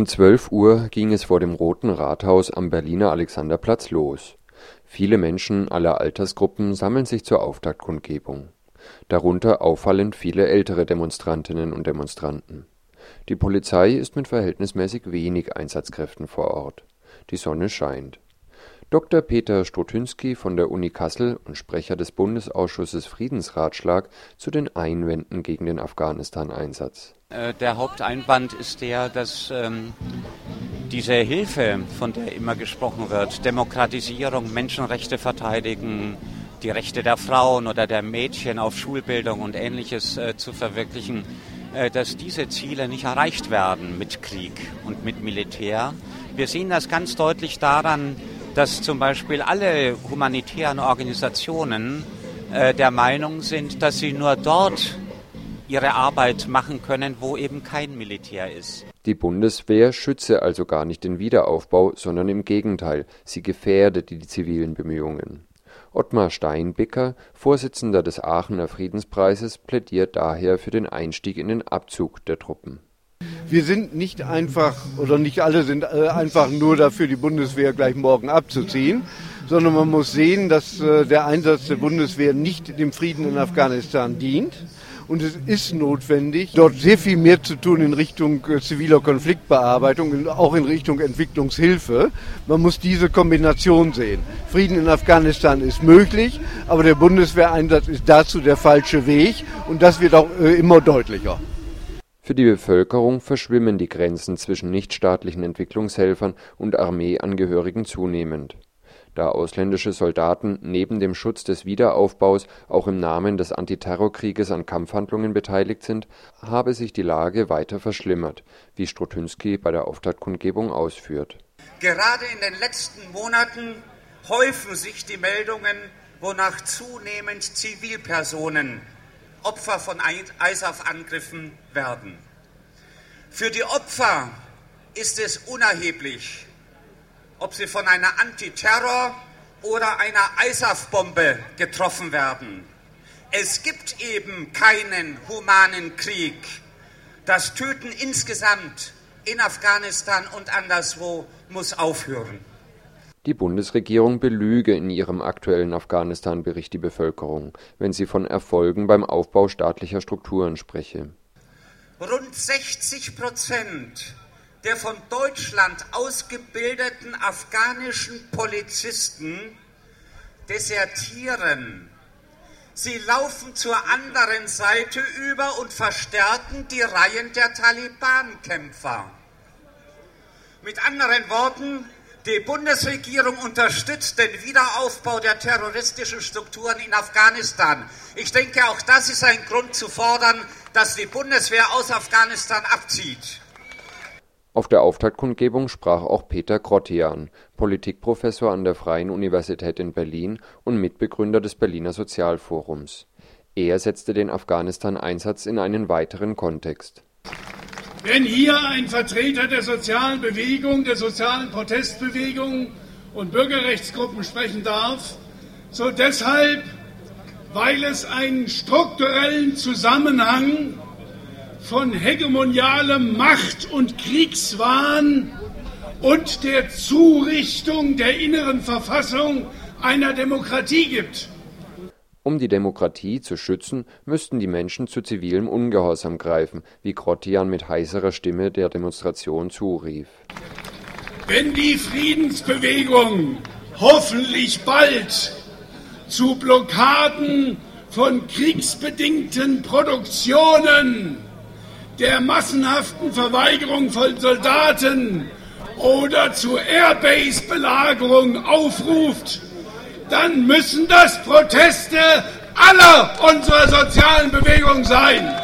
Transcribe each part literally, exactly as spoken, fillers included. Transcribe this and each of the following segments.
Um zwölf Uhr ging es vor dem Roten Rathaus am Berliner Alexanderplatz los. Viele Menschen aller Altersgruppen sammeln sich zur Auftaktkundgebung. Darunter auffallend viele ältere Demonstrantinnen und Demonstranten. Die Polizei ist mit verhältnismäßig wenig Einsatzkräften vor Ort. Die Sonne scheint. Doktor Peter Strutynski von der Uni Kassel und Sprecher des Bundesausschusses Friedensratschlag zu den Einwänden gegen den Afghanistan-Einsatz. Der Haupteinwand ist der, dass ähm, diese Hilfe, von der immer gesprochen wird, Demokratisierung, Menschenrechte verteidigen, die Rechte der Frauen oder der Mädchen auf Schulbildung und Ähnliches äh, zu verwirklichen, äh, dass diese Ziele nicht erreicht werden mit Krieg und mit Militär. Wir sehen das ganz deutlich daran, dass zum Beispiel alle humanitären Organisationen äh, der Meinung sind, dass sie nur dort ihre Arbeit machen können, wo eben kein Militär ist. Die Bundeswehr schütze also gar nicht den Wiederaufbau, sondern im Gegenteil, sie gefährde die zivilen Bemühungen. Ottmar Steinbicker, Vorsitzender des Aachener Friedenspreises, plädiert daher für den Einstieg in den Abzug der Truppen. Wir sind nicht einfach, oder nicht alle sind einfach nur dafür, die Bundeswehr gleich morgen abzuziehen, sondern man muss sehen, dass der Einsatz der Bundeswehr nicht dem Frieden in Afghanistan dient. Und es ist notwendig, dort sehr viel mehr zu tun in Richtung ziviler Konfliktbearbeitung, auch in Richtung Entwicklungshilfe. Man muss diese Kombination sehen. Frieden in Afghanistan ist möglich, aber der Bundeswehreinsatz ist dazu der falsche Weg. Und das wird auch immer deutlicher. Für die Bevölkerung verschwimmen die Grenzen zwischen nichtstaatlichen Entwicklungshelfern und Armeeangehörigen zunehmend. Da ausländische Soldaten neben dem Schutz des Wiederaufbaus auch im Namen des Antiterrorkrieges an Kampfhandlungen beteiligt sind, habe sich die Lage weiter verschlimmert, wie Strutynski bei der Auftaktkundgebung ausführt. Gerade in den letzten Monaten häufen sich die Meldungen, wonach zunehmend Zivilpersonen Opfer von I S A F-Angriffen werden. Für die Opfer ist es unerheblich, ob sie von einer Antiterror- oder einer I S A F-Bombe getroffen werden. Es gibt eben keinen humanen Krieg. Das Töten insgesamt in Afghanistan und anderswo muss aufhören. Die Bundesregierung belüge in ihrem aktuellen Afghanistan-Bericht die Bevölkerung, wenn sie von Erfolgen beim Aufbau staatlicher Strukturen spreche. Rund sechzig Prozent der von Deutschland ausgebildeten afghanischen Polizisten desertieren. Sie laufen zur anderen Seite über und verstärken die Reihen der Taliban-Kämpfer. Mit anderen Worten, die Bundesregierung unterstützt den Wiederaufbau der terroristischen Strukturen in Afghanistan. Ich denke, auch das ist ein Grund zu fordern, dass die Bundeswehr aus Afghanistan abzieht. Auf der Auftaktkundgebung sprach auch Peter Grottian, Politikprofessor an der Freien Universität in Berlin und Mitbegründer des Berliner Sozialforums. Er setzte den Afghanistan-Einsatz in einen weiteren Kontext. Wenn hier ein Vertreter der sozialen Bewegung, der sozialen Protestbewegung und Bürgerrechtsgruppen sprechen darf, so deshalb, weil es einen strukturellen Zusammenhang von hegemonialem Macht- und Kriegswahn und der Zurichtung der inneren Verfassung einer Demokratie gibt. Um die Demokratie zu schützen, müssten die Menschen zu zivilem Ungehorsam greifen, wie Grottian mit heiserer Stimme der Demonstration zurief. Wenn die Friedensbewegung hoffentlich bald zu Blockaden von kriegsbedingten Produktionen, der massenhaften Verweigerung von Soldaten oder zu Airbase-Belagerung aufruft, dann müssen das Proteste aller unserer sozialen Bewegungen sein.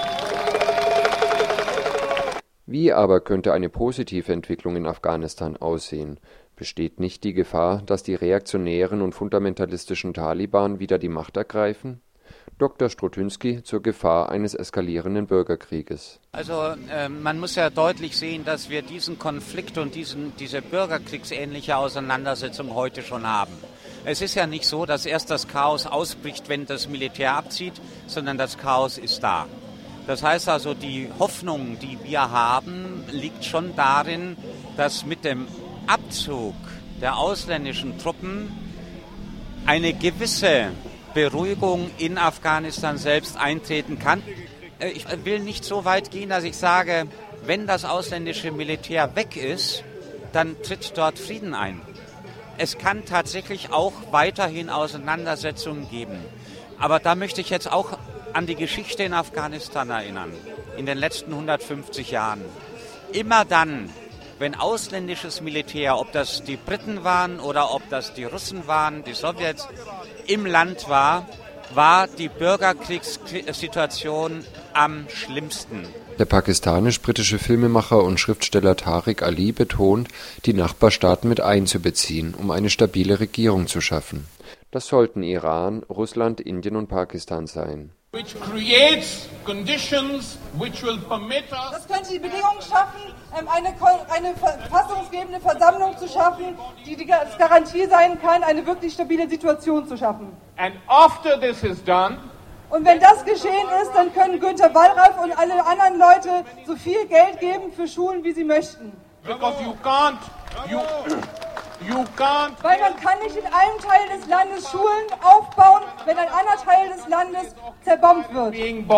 Wie aber könnte eine positive Entwicklung in Afghanistan aussehen? Besteht nicht die Gefahr, dass die reaktionären und fundamentalistischen Taliban wieder die Macht ergreifen? Doktor Strutynski zur Gefahr eines eskalierenden Bürgerkrieges. Also äh, man muss ja deutlich sehen, dass wir diesen Konflikt und diesen, diese bürgerkriegsähnliche Auseinandersetzung heute schon haben. Es ist ja nicht so, dass erst das Chaos ausbricht, wenn das Militär abzieht, sondern das Chaos ist da. Das heißt also, die Hoffnung, die wir haben, liegt schon darin, dass mit dem Abzug der ausländischen Truppen eine gewisse Beruhigung in Afghanistan selbst eintreten kann. Ich will nicht so weit gehen, dass ich sage, wenn das ausländische Militär weg ist, dann tritt dort Frieden ein. Es kann tatsächlich auch weiterhin Auseinandersetzungen geben. Aber da möchte ich jetzt auch an die Geschichte in Afghanistan erinnern, in den letzten hundertfünfzig Jahren. Immer dann, wenn ausländisches Militär, ob das die Briten waren oder ob das die Russen waren, die Sowjets, im Land war, war die Bürgerkriegssituation am schlimmsten. Der pakistanisch-britische Filmemacher und Schriftsteller Tariq Ali betont, die Nachbarstaaten mit einzubeziehen, um eine stabile Regierung zu schaffen. Das sollten Iran, Russland, Indien und Pakistan sein. Which creates conditions which will permit us. Das könnte die Bedingungen schaffen, eine, eine verfassungsgebende Versammlung zu schaffen, die die Garantie sein kann, eine wirklich stabile Situation zu schaffen. And after this is done, und wenn das geschehen ist, dann können Günter Wallraff und alle anderen Leute so viel Geld geben für Schulen, wie sie möchten. Because you can't, you, you can't. Weil man kann nicht in einem Teil des Landes Schulen aufbauen, wenn ein anderer Teil des Landes zerbombt wird.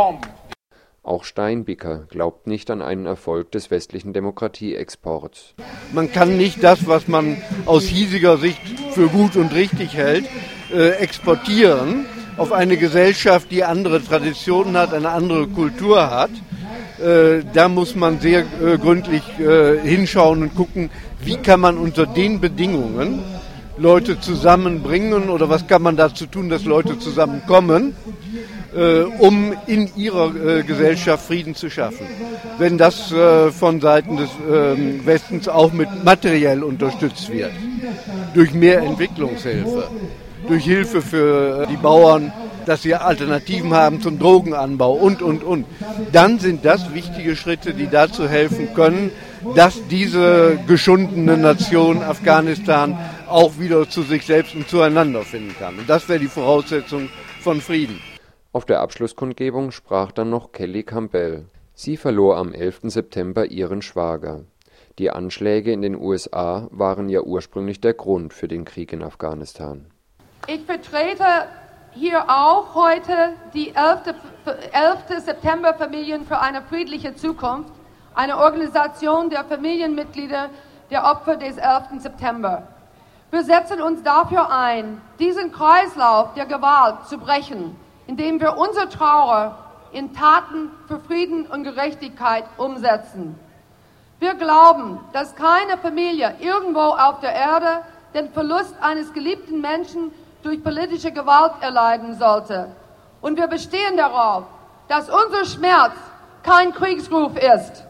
Auch Steinbicker glaubt nicht an einen Erfolg des westlichen Demokratieexports. Man kann nicht das, was man aus hiesiger Sicht für gut und richtig hält, äh, exportieren auf eine Gesellschaft, die andere Traditionen hat, eine andere Kultur hat. Äh, da muss man sehr äh, gründlich äh, hinschauen und gucken, wie kann man unter den Bedingungen Leute zusammenbringen oder was kann man dazu tun, dass Leute zusammenkommen, äh, um in ihrer äh, Gesellschaft Frieden zu schaffen. Wenn das äh, von Seiten des äh, Westens auch mit materiell unterstützt wird, durch mehr Entwicklungshilfe, durch Hilfe für die Bauern, dass sie Alternativen haben zum Drogenanbau und, und, und. Dann sind das wichtige Schritte, die dazu helfen können, dass diese geschundene Nation Afghanistan auch wieder zu sich selbst und zueinander finden kann. Und das wäre die Voraussetzung von Frieden. Auf der Abschlusskundgebung sprach dann noch Kelly Campbell. Sie verlor am elften September ihren Schwager. Die Anschläge in den U S A waren ja ursprünglich der Grund für den Krieg in Afghanistan. Ich vertrete hier auch heute die elfte September-Familien für eine friedliche Zukunft, eine Organisation der Familienmitglieder der Opfer des elften September. Wir setzen uns dafür ein, diesen Kreislauf der Gewalt zu brechen, indem wir unsere Trauer in Taten für Frieden und Gerechtigkeit umsetzen. Wir glauben, dass keine Familie irgendwo auf der Erde den Verlust eines geliebten Menschen durch politische Gewalt erleiden sollte. Und wir bestehen darauf, dass unser Schmerz kein Kriegsruf ist.